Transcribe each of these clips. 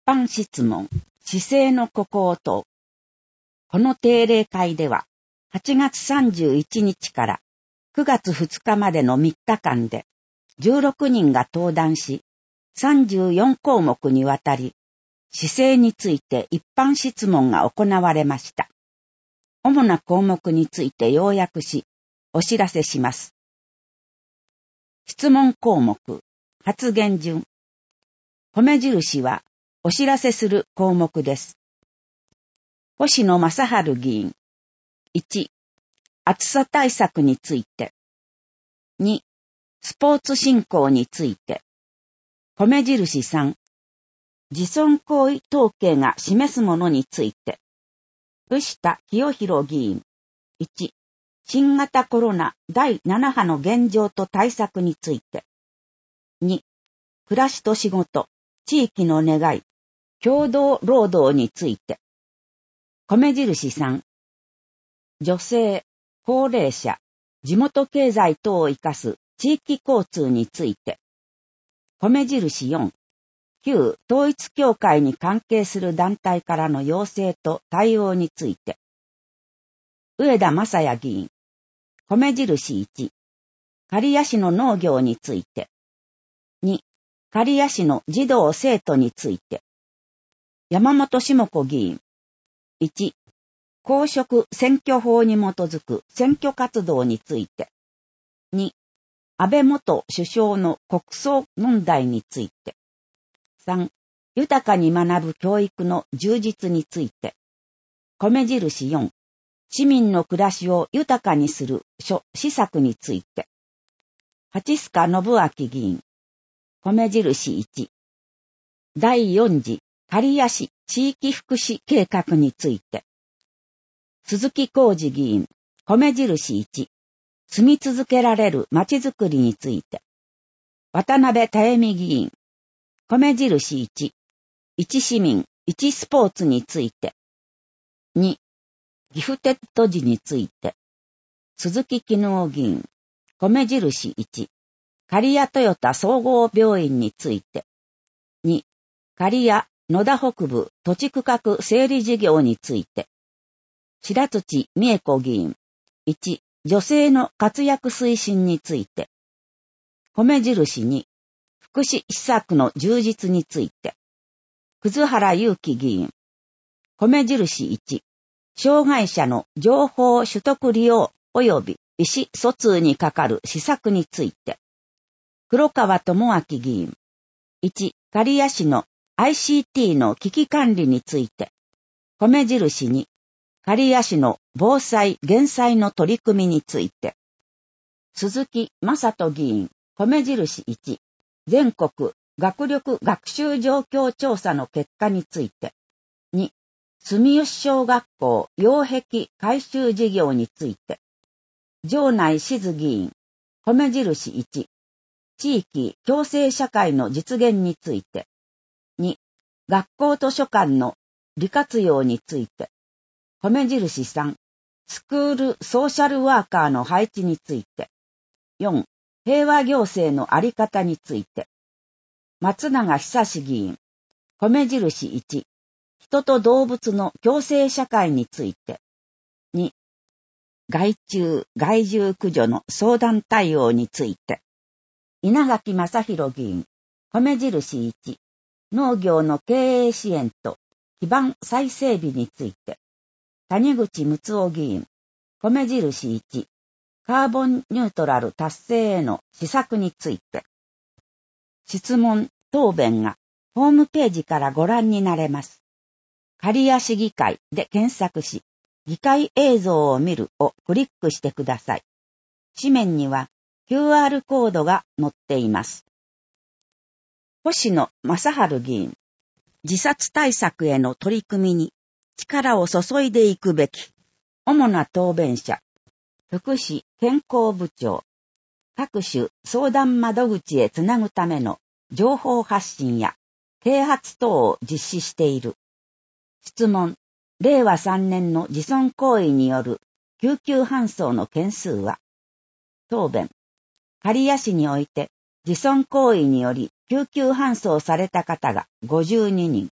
般質問、市政の孤高等。この定例会では、8月31日から9月2日までの3日間で、16人が登壇し、34項目にわたり、市政について一般質問が行われました。主な項目について要約し、お知らせします。質問項目、発言順。米印は、お知らせする項目です。星野正治議員。1、暑さ対策について。2、スポーツ振興について。米印3、自損行為統計が示すものについて。藤田清弘議員。1、新型コロナ第7波の現状と対策について。2、暮らしと仕事、地域の願い、共同労働について。米印3、女性、高齢者、地元経済等を生かす地域交通について。米印4、旧統一教会に関係する団体からの要請と対応について。上田正也議員。米印1、刈谷市の農業について。2、刈谷市の児童生徒について。山本下子議員。1、公職選挙法に基づく選挙活動について。2、安倍元首相の国葬問題について。3、豊かに学ぶ教育の充実について。米印4、市民の暮らしを豊かにする施策について。八須賀信明議員。米印1、第4次刈谷市地域福祉計画について。鈴木浩二議員。米印1、住み続けられるまちづくりについて。渡辺多恵美議員。米印1、一市民、一スポーツについて。2、ギフテッド時について。鈴木絹夫議員。米印1、刈谷トヨタ総合病院について。2、刈谷野田北部土地区画整理事業について。白土美恵子議員。1、女性の活躍推進について。米印2、福祉施策の充実について。葛原祐希議員。米印1、障害者の情報取得利用及び意思疎通にかかる施策について。黒川智明議員。1、刈谷市の ICT の危機管理について。米印2、刈谷市の防災減災の取り組みについて。鈴木正人議員。米印1、全国学力学習状況調査の結果について。2、住吉小学校擁壁改修事業について。城内静議員。米印1、地域共生社会の実現について。2、学校図書館の利活用について。米印3、スクールソーシャルワーカーの配置について。4、平和行政のあり方について。松永久議員。米印1、人と動物の共生社会について。2、害虫害獣駆除の相談対応について。稲垣正弘議員。米印1、農業の経営支援と基盤再整備について。谷口睦夫議員。米印1、カーボンニュートラル達成への施策について。質問、答弁がホームページからご覧になれます。刈谷市議会で検索し、議会映像を見るをクリックしてください。紙面には QR コードが載っています。星野正治議員。自殺対策への取り組みに力を注いでいくべき。主な答弁者。福祉健康部長。各種相談窓口へつなぐための情報発信や啓発等を実施している。質問。令和3年の自損行為による救急搬送の件数は。答弁。刈谷市において自損行為により救急搬送された方が52人。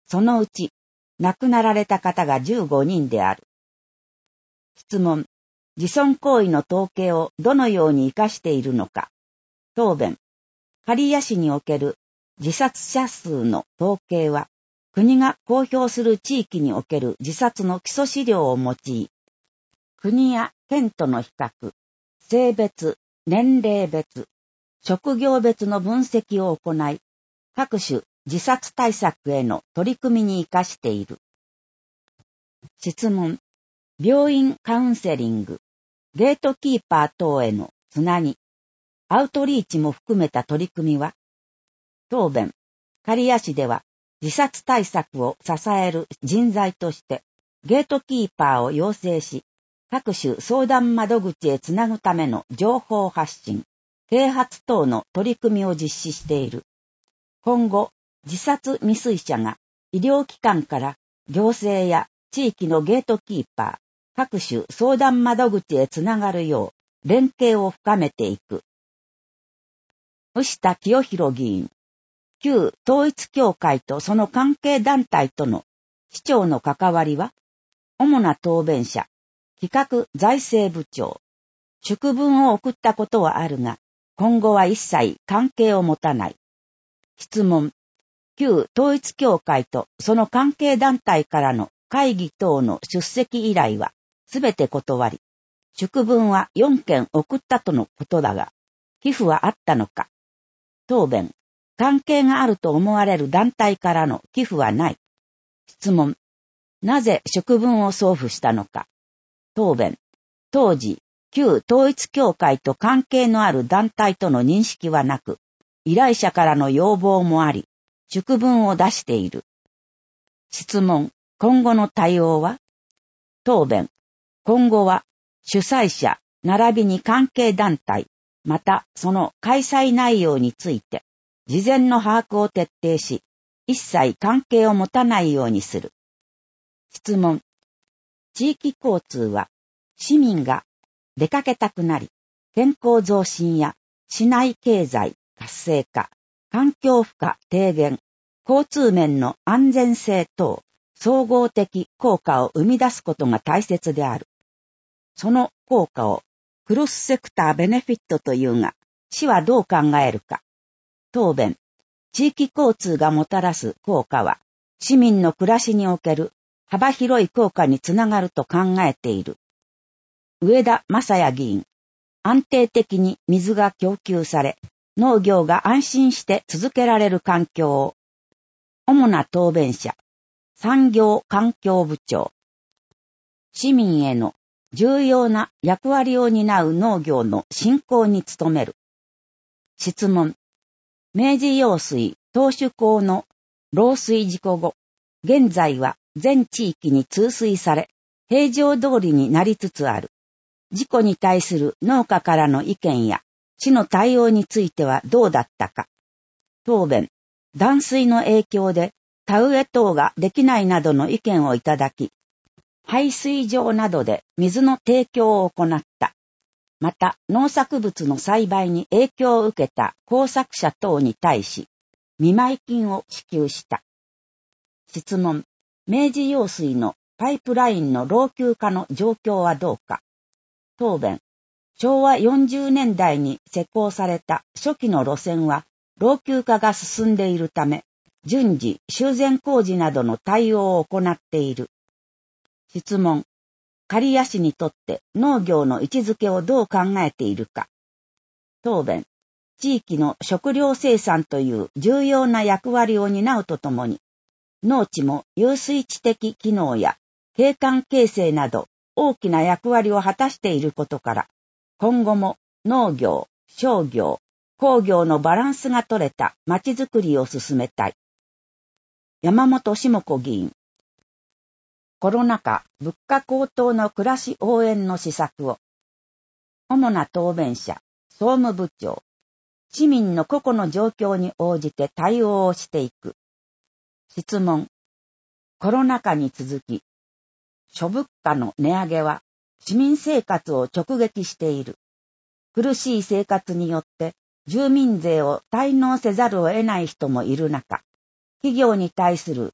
そのうち亡くなられた方が15人である。質問、自損行為の統計をどのように活かしているのか。答弁、刈谷市における自殺者数の統計は、国が公表する地域における自殺の基礎資料を用い、国や県との比較、性別、年齢別、職業別の分析を行い、各種自殺対策への取り組みに生かしている。質問、病院カウンセリング、ゲートキーパー等へのつなぎ、アウトリーチも含めた取り組みは。答弁、刈谷市では自殺対策を支える人材としてゲートキーパーを養成し、各種相談窓口へつなぐための情報発信、啓発等の取り組みを実施している。今後、自殺未遂者が医療機関から行政や地域のゲートキーパー、各種相談窓口へつながるよう連携を深めていく。牛田清弘議員、旧統一教会とその関係団体との市長の関わりは、主な答弁者、企画財政部長、祝文を送ったことはあるが、今後は一切関係を持たない。質問、旧統一教会とその関係団体からの会議等の出席依頼はすべて断り、祝文は4件送ったとのことだが、寄付はあったのか。答弁、関係があると思われる団体からの寄付はない。質問、なぜ祝文を送付したのか。答弁、当時、旧統一教会と関係のある団体との認識はなく、依頼者からの要望もあり、祝文を出している。質問、今後の対応は。答弁、今後は主催者並びに関係団体、またその開催内容について、事前の把握を徹底し、一切関係を持たないようにする。質問、地域交通は市民が出かけたくなり、健康増進や市内経済活性化、環境負荷低減、交通面の安全性等、総合的効果を生み出すことが大切である。その効果をクロスセクターベネフィットというが、市はどう考えるか。答弁、地域交通がもたらす効果は、市民の暮らしにおける幅広い効果につながると考えている。上田正也議員、安定的に水が供給され、農業が安心して続けられる環境を。主な答弁者、産業環境部長。市民への重要な役割を担う農業の振興に努める。質問、明治用水投手溝の漏水事故後、現在は全地域に通水され、平常通りになりつつある。事故に対する農家からの意見や市の対応についてはどうだったか。答弁、断水の影響で田植え等ができないなどの意見をいただき、排水場などで水の提供を行った。また農作物の栽培に影響を受けた耕作者等に対し、見舞金を支給した。質問、明治用水のパイプラインの老朽化の状況はどうか。答弁、昭和40年代に施工された初期の路線は老朽化が進んでいるため、順次修繕工事などの対応を行っている。質問、刈谷市にとって農業の位置づけをどう考えているか。答弁、地域の食料生産という重要な役割を担うとともに、農地も遊水地的機能や景観形成など大きな役割を果たしていることから、今後も農業、商業、工業のバランスが取れたまちづくりを進めたい。山本下子議員、コロナ禍物価高騰の暮らし応援の施策を。主な答弁者、総務部長、市民の個々の状況に応じて対応をしていく。質問、コロナ禍に続き、諸物価の値上げは市民生活を直撃している。苦しい生活によって住民税を滞納せざるを得ない人もいる中、企業に対する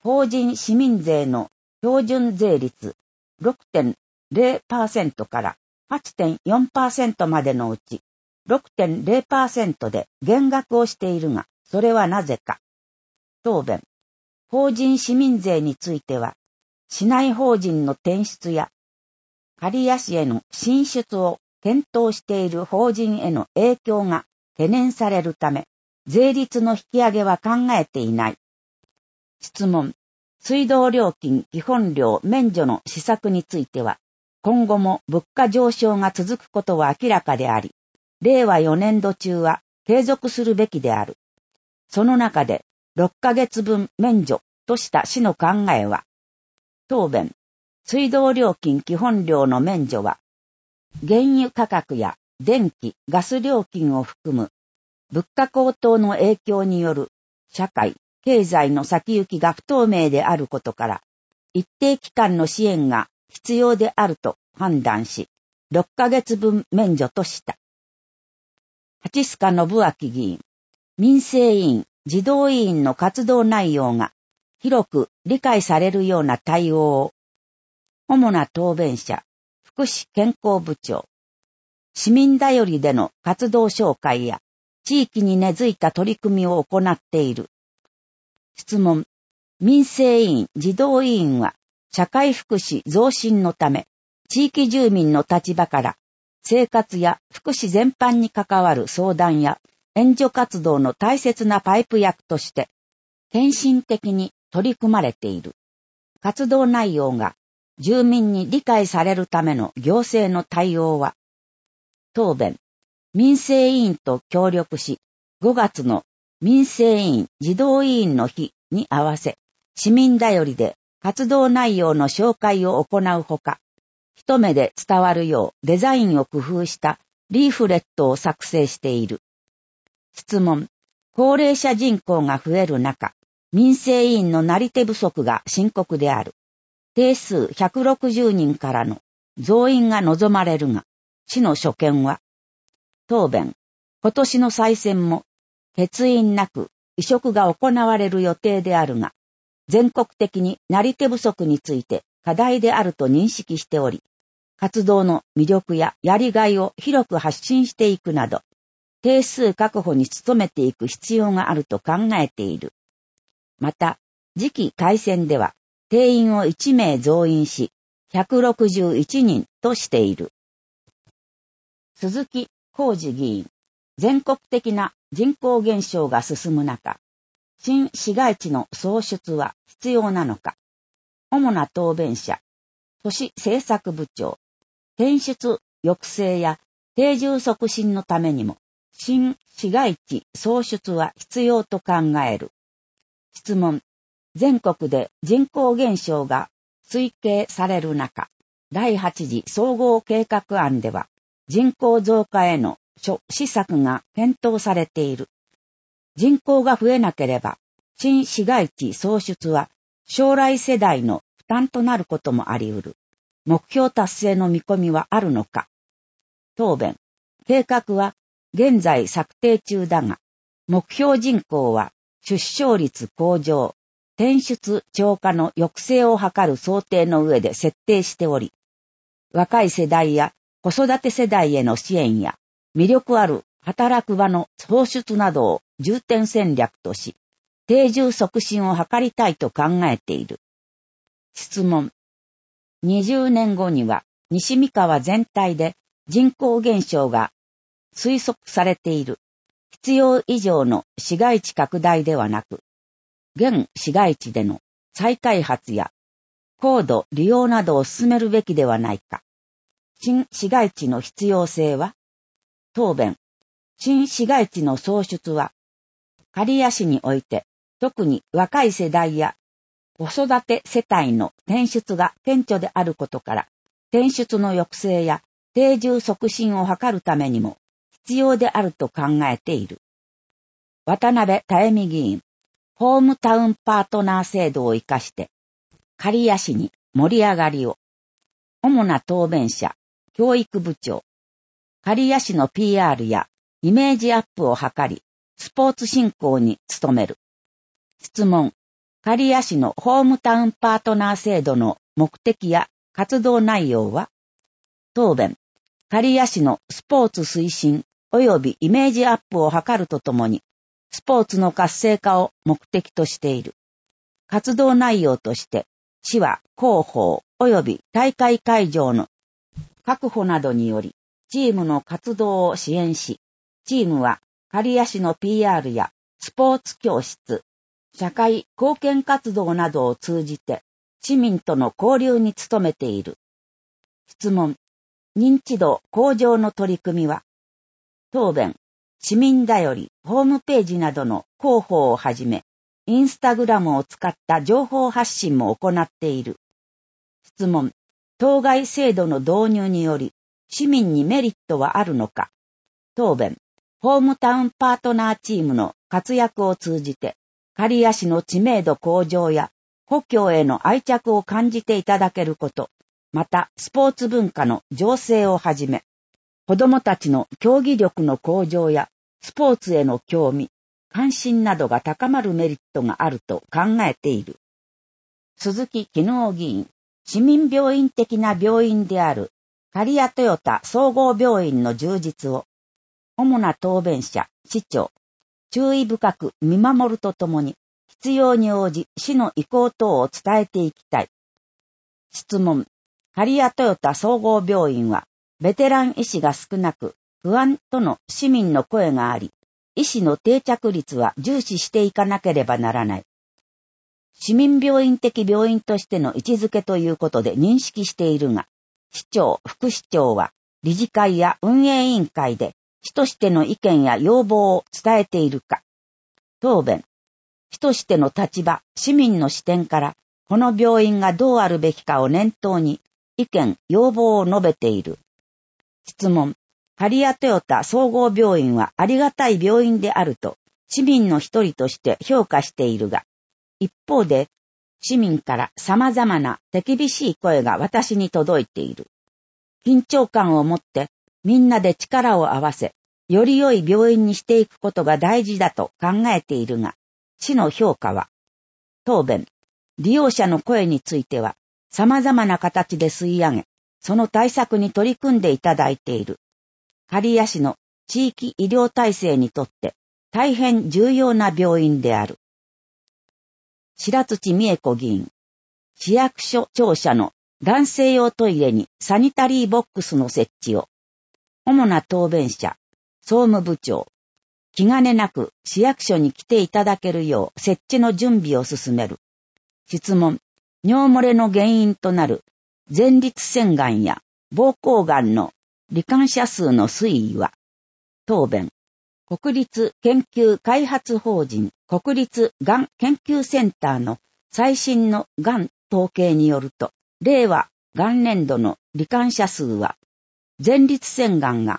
法人市民税の標準税率 6.0% から 8.4% までのうち 6.0% で減額をしているが、それはなぜか。答弁。法人市民税については、市内法人の転出や刈谷市への進出を検討している法人への影響が懸念されるため、税率の引き上げは考えていない。質問。水道料金基本料免除の施策については、今後も物価上昇が続くことは明らかであり、令和4年度中は継続するべきである。その中で6ヶ月分免除とした市の考えは、答弁。水道料金基本料の免除は、原油価格や電気・ガス料金を含む物価高騰の影響による社会・経済の先行きが不透明であることから、一定期間の支援が必要であると判断し、6ヶ月分免除とした。八須賀信明議員、民生委員、児童委員の活動内容が広く理解されるような対応を、主な答弁者、福祉健康部長、市民だよりでの活動紹介や地域に根付いた取り組みを行っている。質問。民生委員、児童委員は社会福祉増進のため、地域住民の立場から生活や福祉全般に関わる相談や援助活動の大切なパイプ役として、献身的に取り組まれている。活動内容が住民に理解されるための行政の対応は、答弁。民生委員と協力し、5月の民生委員児童委員の日に合わせ、市民だよりで活動内容の紹介を行うほか、一目で伝わるようデザインを工夫したリーフレットを作成している。質問。高齢者人口が増える中、民生委員のなり手不足が深刻である。定数160人からの増員が望まれるが、市の所見は、答弁。今年の再選も欠員なく委嘱が行われる予定であるが、全国的になり手不足について課題であると認識しており、活動の魅力ややりがいを広く発信していくなど、定数確保に努めていく必要があると考えている。また、次期改選では、定員を1名増員し、161人としている。鈴木浩二議員、全国的な人口減少が進む中、新市街地の創出は必要なのか。主な答弁者、都市政策部長、転出抑制や定住促進のためにも、新市街地創出は必要と考える。質問。全国で人口減少が推計される中、第8次総合計画案では、人口増加への諸施策が検討されている。人口が増えなければ、新市街地創出は将来世代の負担となることもあり得る。目標達成の見込みはあるのか。答弁。計画は現在策定中だが、目標人口は出生率向上、転出超過の抑制を図る想定の上で設定しており、若い世代や子育て世代への支援や魅力ある働く場の創出などを重点戦略とし、定住促進を図りたいと考えている。質問。20年後には西三河全体で人口減少が推測されている。必要以上の市街地拡大ではなく、現市街地での再開発や高度利用などを進めるべきではないか。新市街地の必要性は？答弁。新市街地の創出は、刈谷市において、特に若い世代や子育て世帯の転出が顕著であることから、転出の抑制や定住促進を図るためにも必要であると考えている。渡辺多恵美議員、ホームタウンパートナー制度を生かして、刈谷市に盛り上がりを。主な答弁者、教育部長、刈谷市の PR やイメージアップを図り、スポーツ振興に努める。質問。 刈谷市のホームタウンパートナー制度の目的や活動内容は、答弁、刈谷市のスポーツ推進及びイメージアップを図るとともに、スポーツの活性化を目的としている。活動内容として、市は広報及び大会会場の確保などにより、チームの活動を支援し、チームは刈谷市の PR やスポーツ教室、社会貢献活動などを通じて、市民との交流に努めている。質問、認知度向上の取り組みは、答弁、市民だよりホームページなどの広報をはじめ、インスタグラムを使った情報発信も行っている。質問、当該制度の導入により、市民にメリットはあるのか。答弁、ホームタウンパートナーチームの活躍を通じて、刈谷市の知名度向上や故郷への愛着を感じていただけること、またスポーツ文化の醸成をはじめ、子どもたちの競技力の向上やスポーツへの興味、関心などが高まるメリットがあると考えている。鈴木絹夫議員、市民病院的な病院である刈谷トヨタ総合病院の充実を、主な答弁者、市長、注意深く見守るとともに、必要に応じ市の意向等を伝えていきたい。質問、刈谷トヨタ総合病院は、ベテラン医師が少なく、不安との市民の声があり、医師の定着率は重視していかなければならない。市民病院的病院としての位置づけということで認識しているが、市長、副市長は理事会や運営委員会で市としての意見や要望を伝えているか。答弁、市としての立場、市民の視点から、この病院がどうあるべきかを念頭に、意見、要望を述べている。質問、刈谷トヨタ総合病院はありがたい病院であると、市民の一人として評価しているが、一方で、市民から様々な手厳しい声が私に届いている。緊張感を持って、みんなで力を合わせ、より良い病院にしていくことが大事だと考えているが、市の評価は、答弁、利用者の声については、様々な形で吸い上げ、その対策に取り組んでいただいている。刈谷市の地域医療体制にとって大変重要な病院である。白土美恵子議員、市役所庁舎の男性用トイレにサニタリーボックスの設置を、主な答弁者、総務部長、気兼ねなく市役所に来ていただけるよう設置の準備を進める。質問、尿漏れの原因となる前立腺がんや膀胱がんの罹患者数の推移は、答弁、国立研究開発法人国立がん研究センターの最新のがん統計によると、令和元年度の罹患者数は、前立腺がんが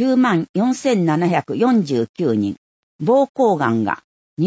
94,749 人、膀胱がんが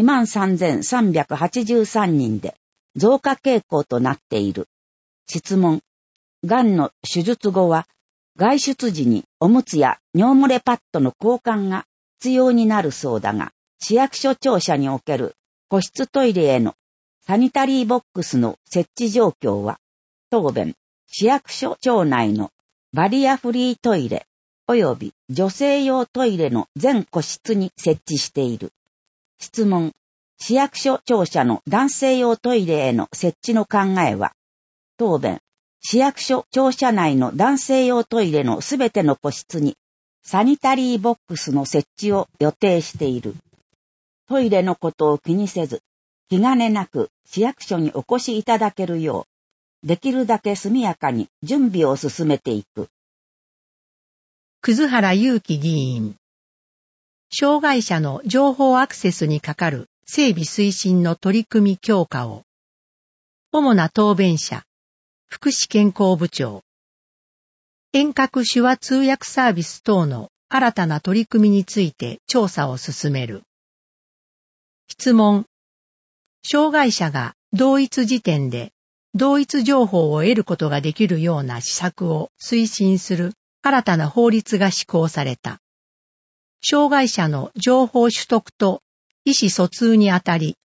23,383 人で増加傾向となっている。質問、がんの手術後は、外出時におむつや尿漏れパッドの交換が必要になるそうだが、市役所庁舎における個室トイレへのサニタリーボックスの設置状況は、答弁、市役所庁内のバリアフリートイレ及び女性用トイレの全個室に設置している。質問、市役所庁舎の男性用トイレへの設置の考えは、答弁、市役所庁舎内の男性用トイレのすべての個室にサニタリーボックスの設置を予定している。トイレのことを気にせず、気兼ねなく市役所にお越しいただけるよう、できるだけ速やかに準備を進めていく。 葛原祐希議員、障害者の情報アクセスにかかる整備推進の取り組み強化を、主な答弁者、福祉健康部長、遠隔手話通訳サービス等の新たな取り組みについて調査を進める。質問、障害者が同一時点で同一情報を得ることができるような施策を推進する新たな法律が施行された。障害者の情報取得と意思疎通にあたり、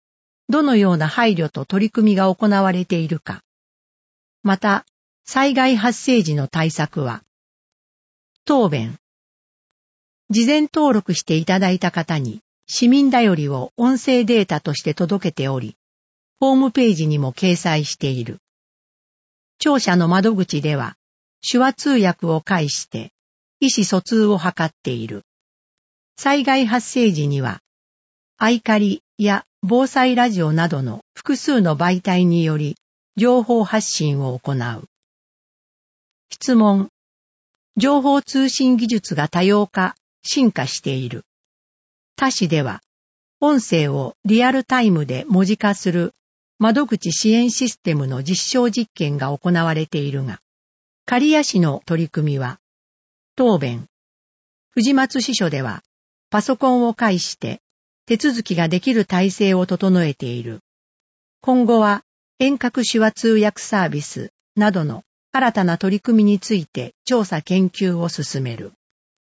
どのような配慮と取り組みが行われているか。また、災害発生時の対策は。答弁。事前登録していただいた方に市民だよりを音声データとして届けており、ホームページにも掲載している。庁舎の窓口では、手話通訳を介して意思疎通を図っている。災害発生時には、アイカリや防災ラジオなどの複数の媒体により情報発信を行う。質問。情報通信技術が多様化、進化している。他市では、音声をリアルタイムで文字化する窓口支援システムの実証実験が行われているが、刈谷市の取り組みは、答弁。藤松支所では、パソコンを介して手続きができる体制を整えている。今後は遠隔手話通訳サービスなどの新たな取り組みについて調査研究を進める。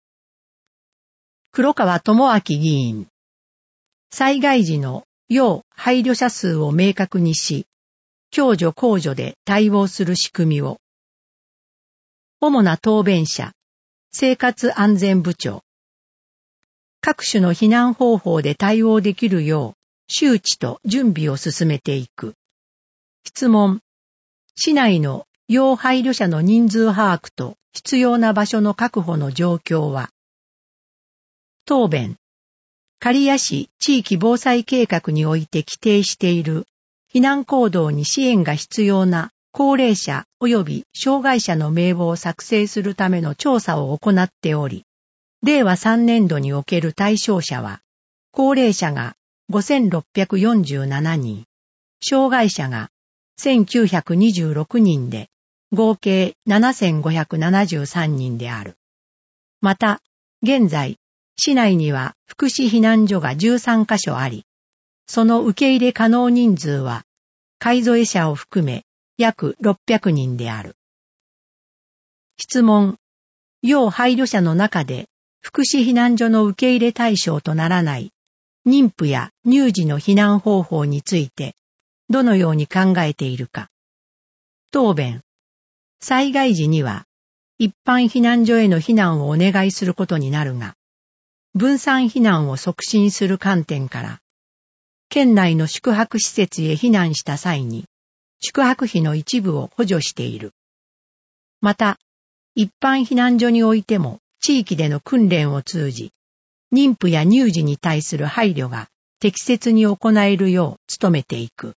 黒川智明議員。災害時の要配慮者数を明確にし、共助公助で対応する仕組みを。主な答弁者、生活安全部長。各種の避難方法で対応できるよう周知と準備を進めていく。質問。市内の要配慮者の人数把握と必要な場所の確保の状況は。答弁。刈谷市地域防災計画において規定している避難行動に支援が必要な高齢者及び障害者の名簿を作成するための調査を行っており、令和3年度における対象者は、高齢者が5647人、障害者が1926人で、合計7573人である。また、現在、市内には福祉避難所が13カ所あり、その受け入れ可能人数は、介添え者を含め約600人である。質問。要配慮者の中で、福祉避難所の受け入れ対象とならない妊婦や乳児の避難方法についてどのように考えているか。答弁。災害時には一般避難所への避難をお願いすることになるが、分散避難を促進する観点から、県内の宿泊施設へ避難した際に宿泊費の一部を補助している。また、一般避難所においても地域での訓練を通じ、妊婦や乳児に対する配慮が適切に行えるよう努めていく。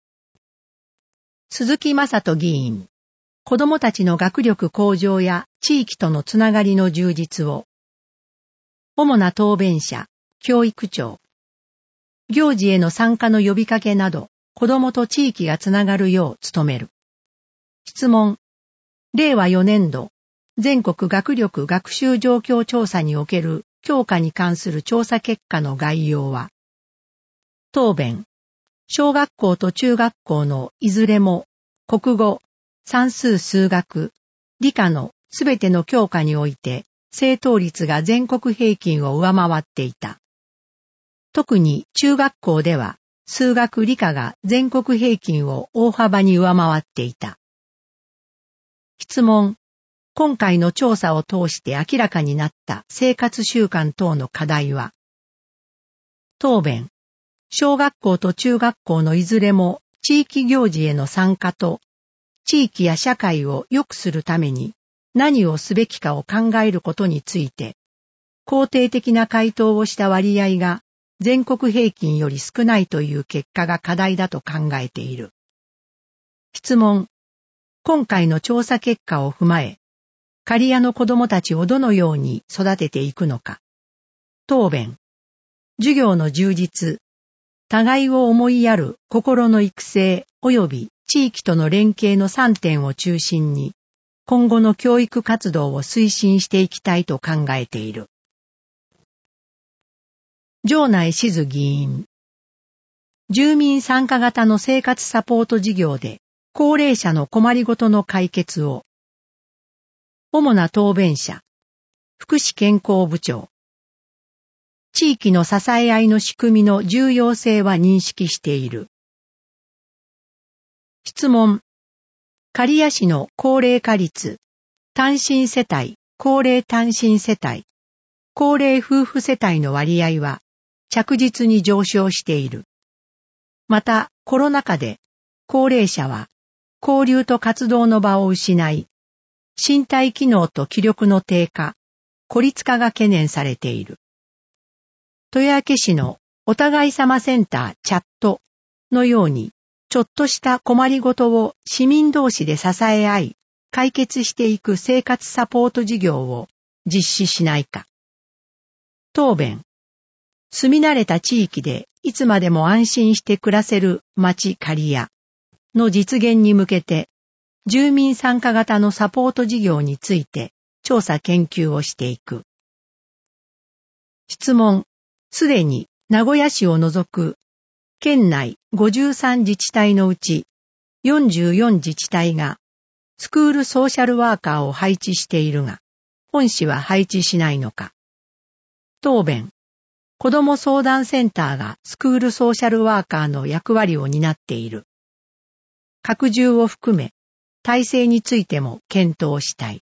鈴木正人議員、子どもたちの学力向上や地域とのつながりの充実を。主な答弁者、教育長。行事への参加の呼びかけなど、子どもと地域がつながるよう努める。質問。令和4年度、全国学力学習状況調査における教科に関する調査結果の概要は。答弁。小学校と中学校のいずれも国語、算数数学、理科のすべての教科において正答率が全国平均を上回っていた。特に中学校では数学理科が全国平均を大幅に上回っていた。質問。今回の調査を通して明らかになった生活習慣等の課題は。答弁。小学校と中学校のいずれも地域行事への参加と、地域や社会を良くするために何をすべきかを考えることについて、肯定的な回答をした割合が全国平均より少ないという結果が課題だと考えている。質問。今回の調査結果を踏まえ、刈谷の子どもたちをどのように育てていくのか。答弁。授業の充実、互いを思いやる心の育成及び地域との連携の3点を中心に、今後の教育活動を推進していきたいと考えている。城内静議員。住民参加型の生活サポート事業で高齢者の困りごとの解決を。主な答弁者、福祉健康部長。 地域の支え合いの仕組みの重要性は認識している。質問。刈谷市の高齢化率、単身世帯、高齢単身世帯、高齢夫婦世帯の割合は着実に上昇している。また、コロナ禍で高齢者は交流と活動の場を失い、身体機能と気力の低下、孤立化が懸念されている。豊明市のお互い様センターチャットのように、ちょっとした困りごとを市民同士で支え合い、解決していく生活サポート事業を実施しないか。答弁。住み慣れた地域でいつまでも安心して暮らせる町刈谷の実現に向けて、住民参加型のサポート事業について調査研究をしていく。質問。すでに名古屋市を除く県内53自治体のうち44自治体がスクールソーシャルワーカーを配置しているが、本市は配置しないのか。答弁。子ども相談センターがスクールソーシャルワーカーの役割を担っている。拡充を含め、体制についても検討したい。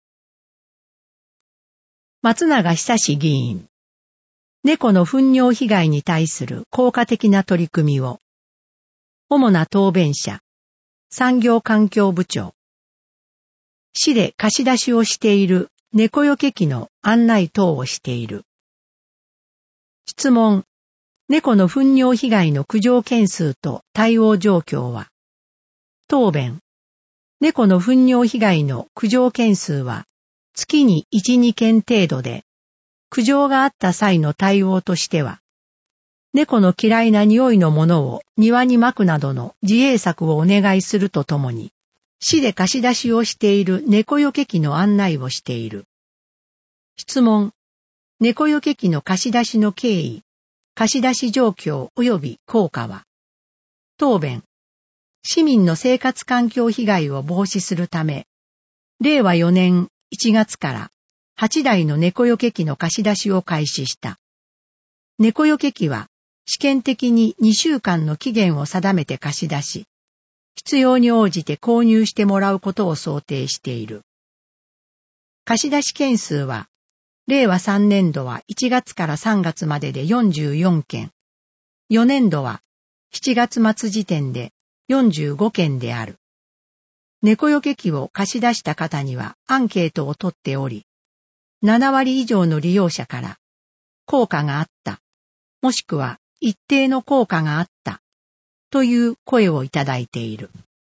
松永久志議員。猫の糞尿被害に対する効果的な取り組みを。主な答弁者。産業環境部長。市で貸し出しをしている猫よけ機の案内等をしている。質問。猫の糞尿被害の駆除件数と対応状況は。答弁。猫の糞尿被害の駆除件数は月に1、2件程度で、苦情があった際の対応としては、猫の嫌いな匂いのものを庭に撒くなどの自衛策をお願いするとともに、市で貸し出しをしている猫よけ機の案内をしている。質問。猫よけ機の貸し出しの経緯、貸し出し状況及び効果は。答弁。市民の生活環境被害を防止するため、令和4年1月から8台の猫よけ機の貸し出しを開始した。猫よけ機は試験的に2週間の期限を定めて貸し出し、必要に応じて購入してもらうことを想定している。貸し出し件数は、令和3年度は1月から3月までで44件、4年度は7月末時点で45件である。猫よけ機を貸し出した方にはアンケートを取っており、7割以上の利用者から効果があった、もしくは一定の効果があったという声をいただいている。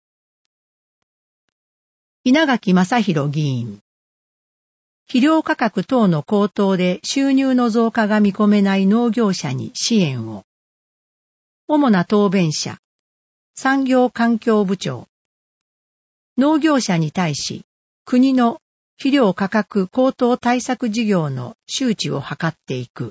稲垣正弘議員。肥料価格等の高騰で収入の増加が見込めない農業者に支援を。主な答弁者。産業環境部長。農業者に対し、国の肥料価格高騰対策事業の周知を図っていく。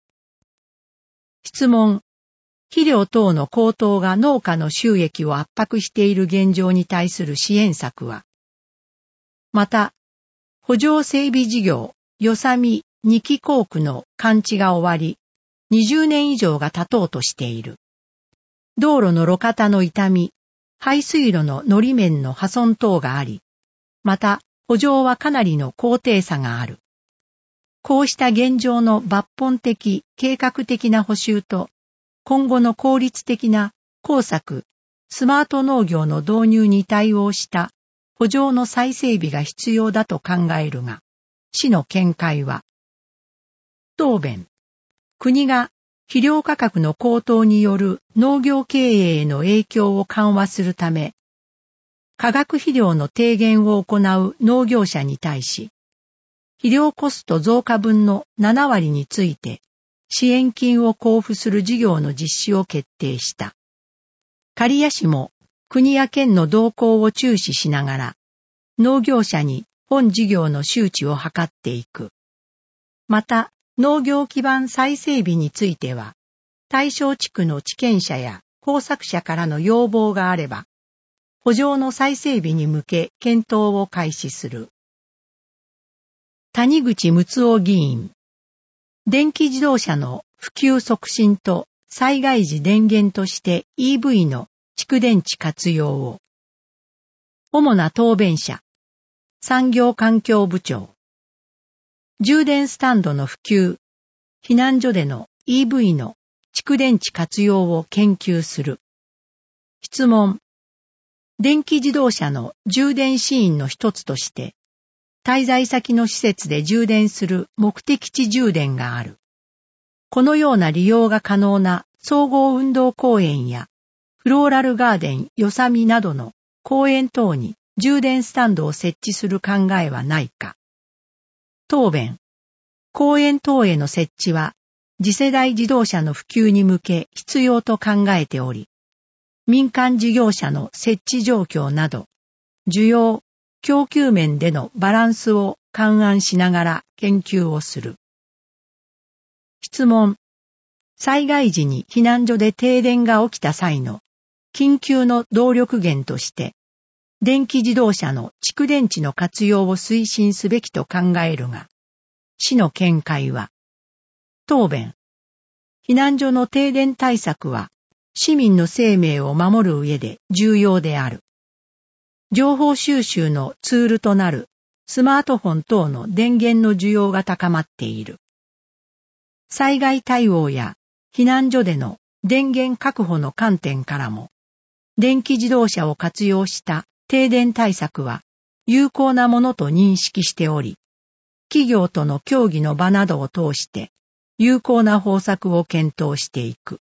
質問。肥料等の高騰が農家の収益を圧迫している現状に対する支援策は。また、補助整備事業、よさみ2期工区の完治が終わり、20年以上が経とうとしている。道路の路肩の傷み、排水路の糊面の破損等があり、また補助はかなりの高低差がある。こうした現状の抜本的、計画的な補修と、今後の効率的な工作、スマート農業の導入に対応した補助の再整備が必要だと考えるが、市の見解は。答弁。国が肥料価格の高騰による農業経営への影響を緩和するため、化学肥料の低減を行う農業者に対し、肥料コスト増加分の7割について支援金を交付する事業の実施を決定した。刈谷市も国や県の動向を注視しながら、農業者に本事業の周知を図っていく。また、農業基盤再整備については、対象地区の地権者や工作者からの要望があれば、補助の再整備に向け検討を開始する。谷口睦夫議員。電気自動車の普及促進と災害時電源として EV の蓄電池活用を。主な答弁者、産業環境部長。充電スタンドの普及、避難所での EV の蓄電池活用を研究する。質問。電気自動車の充電シーンの一つとして、滞在先の施設で充電する目的地充電がある。このような利用が可能な総合運動公園やフローラルガーデンよさみなどの公園等に充電スタンドを設置する考えはないか。答弁。公園等への設置は次世代自動車の普及に向け必要と考えており、民間事業者の設置状況など、需要、供給面でのバランスを勘案しながら研究をする。質問。災害時に避難所で停電が起きた際の緊急の動力源として、電気自動車の蓄電池の活用を推進すべきと考えるが、市の見解は。答弁。避難所の停電対策は、市民の生命を守る上で重要である。情報収集のツールとなるスマートフォン等の電源の需要が高まっている。災害対応や避難所での電源確保の観点からも、電気自動車を活用した停電対策は有効なものと認識しており、企業との協議の場などを通して有効な方策を検討していく。